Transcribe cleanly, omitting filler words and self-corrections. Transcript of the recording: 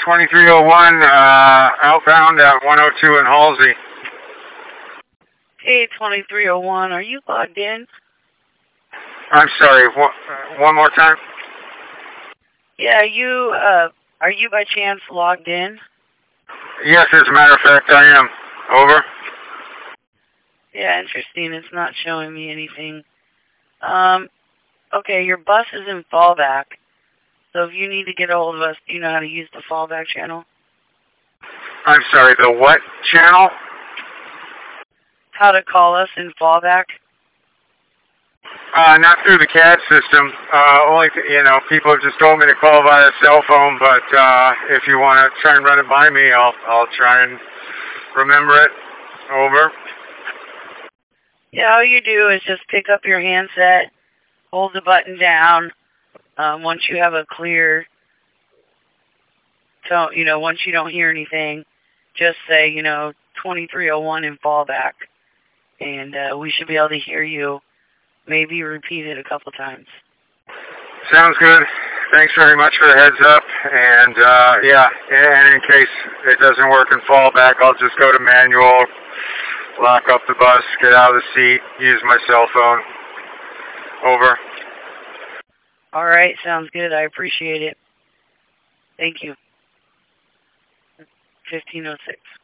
2301, outbound at 102 in Halsey. Hey, 2301, are you logged in? I'm sorry, one more time? Yeah, are you by chance logged in? Yes, as a matter of fact, I am. Over. Yeah, interesting. It's not showing me anything. Okay, your bus is in fallback. So if you need to get a hold of us, do you know how to use the fallback channel? I'm sorry, the what channel? How to call us in fallback? Not through the CAD system. Only, people have just told me to call via cell phone, but if you want to try and run it by me, I'll try and remember it. Over. Yeah, all you do is just pick up your handset, hold the button down. Once you have a clear tone, once you don't hear anything, just say, 2301 in fallback. And we should be able to hear you. Maybe repeat it a couple times. Sounds good. Thanks very much for the heads up. And, yeah, and in case it doesn't work in fallback, I'll just go to manual, lock up the bus, get out of the seat, use my cell phone. Over. All right, sounds good. I appreciate it. Thank you. 1506.